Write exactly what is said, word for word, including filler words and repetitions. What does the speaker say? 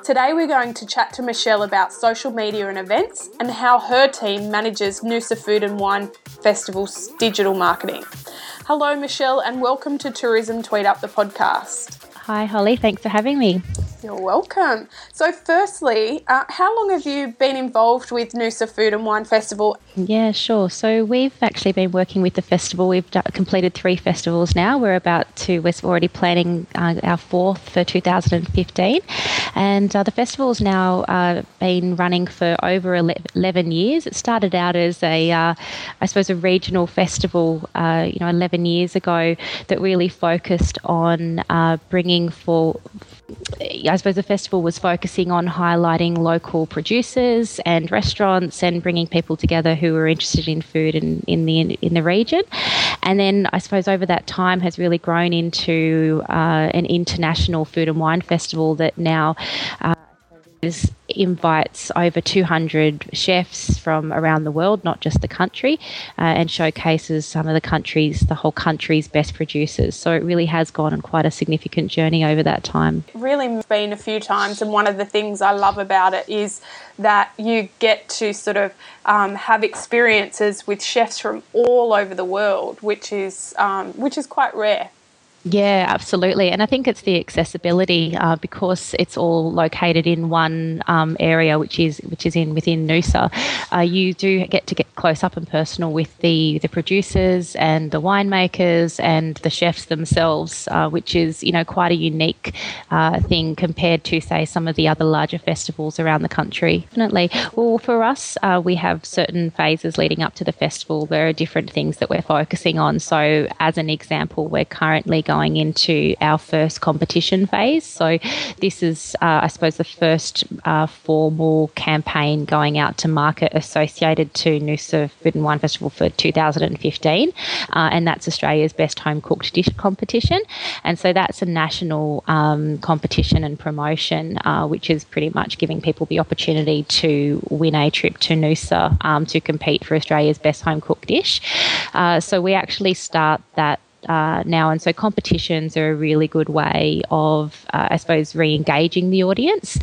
Today we're going to chat to Michelle about social media and events and how her team manages Noosa Food and Wine Festival's digital marketing. Hello Michelle and welcome to Tourism Tweet Up, the podcast. Hi Holly, thanks for having me. You're welcome. So firstly, uh, how long have you been involved with Noosa Food and Wine Festival? Yeah, sure. So we've actually been working with the festival. We've d- completed three festivals now. We're about to, we're already planning uh, our fourth for two thousand fifteen. And uh, the festival's now uh, been running for over eleven years. It started out as a, uh, I suppose, a regional festival, uh, you know, eleven years ago that really focused on uh, bringing for I suppose the festival was focusing on highlighting local producers and restaurants and bringing people together who were interested in food in, in the in the region. And then I suppose over that time has really grown into uh, an international food and wine festival that now uh, is invites over two hundred chefs from around the world, not just the country, uh, and showcases some of the country's, the whole country's best producers. So it really has gone on quite a significant journey over that time. Really been a few times, and one of the things I love about it is that you get to sort of um, have experiences with chefs from all over the world, which is um, which is quite rare. Yeah, absolutely. And I think it's the accessibility uh, because it's all located in one um, area, which is which is in within Noosa. Uh, you do get to get close up and personal with the, the producers and the winemakers and the chefs themselves, uh, which is, you know, quite a unique uh, thing compared to, say, some of the other larger festivals around the country. Definitely. Well, for us, uh, we have certain phases leading up to the festival. There are different things that we're focusing on. So as an example, we're currently going going into our first competition phase. So this is, uh, I suppose, the first uh, formal campaign going out to market associated to Noosa Food and Wine Festival for two thousand fifteen, uh, and that's Australia's Best Home Cooked Dish competition. And so that's a national um, competition and promotion, uh, which is pretty much giving people the opportunity to win a trip to Noosa um, to compete for Australia's Best Home Cooked Dish. Uh, so we actually start that Uh, now, and so competitions are a really good way of, uh, I suppose, re-engaging the audience